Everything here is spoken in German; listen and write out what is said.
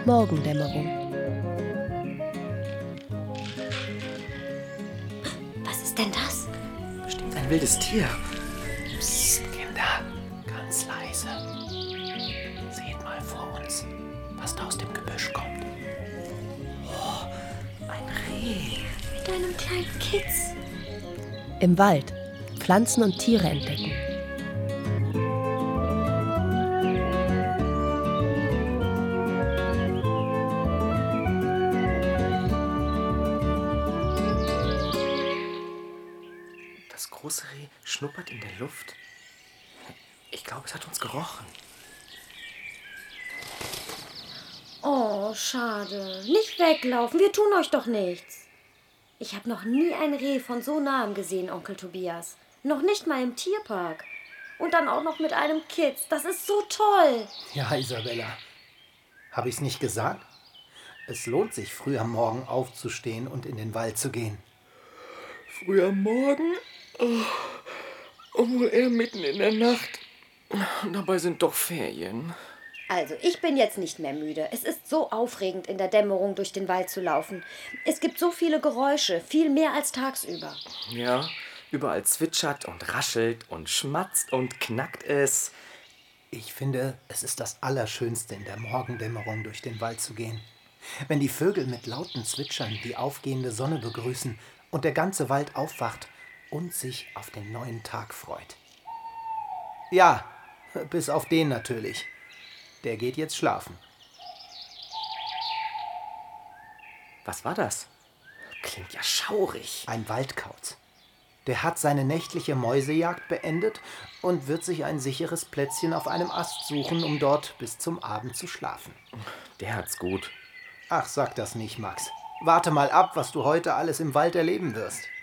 Morgendämmerung. Was ist denn das? Bestimmt ein wildes Tier. Psst, Kinder, ganz leise. Seht mal vor uns, was da aus dem Gebüsch kommt. Oh, ein Reh. Mit einem kleinen Kitz. Im Wald Pflanzen und Tiere entdecken. Das große Reh schnuppert in der Luft. Ich glaube, es hat uns gerochen. Oh, schade. Nicht weglaufen, wir tun euch doch nichts. Ich habe noch nie ein Reh von so nahem gesehen, Onkel Tobias. Noch nicht mal im Tierpark. Und dann auch noch mit einem Kitz. Das ist so toll. Ja, Isabella. Habe ich's nicht gesagt? Es lohnt sich, früh am Morgen aufzustehen und in den Wald zu gehen. Früh am Morgen? Wohl eher mitten in der Nacht. Dabei sind doch Ferien. Also, ich bin jetzt nicht mehr müde. Es ist so aufregend, in der Dämmerung durch den Wald zu laufen. Es gibt so viele Geräusche, viel mehr als tagsüber. Ja, überall zwitschert und raschelt und schmatzt und knackt es. Ich finde, es ist das Allerschönste, in der Morgendämmerung durch den Wald zu gehen. Wenn die Vögel mit lauten Zwitschern die aufgehende Sonne begrüßen und der ganze Wald aufwacht und sich auf den neuen Tag freut. Ja, bis auf den natürlich. Der geht jetzt schlafen. Was war das? Klingt ja schaurig. Ein Waldkauz. Der hat seine nächtliche Mäusejagd beendet und wird sich ein sicheres Plätzchen auf einem Ast suchen, um dort bis zum Abend zu schlafen. Der hat's gut. Ach, sag das nicht, Max. Warte mal ab, was du heute alles im Wald erleben wirst.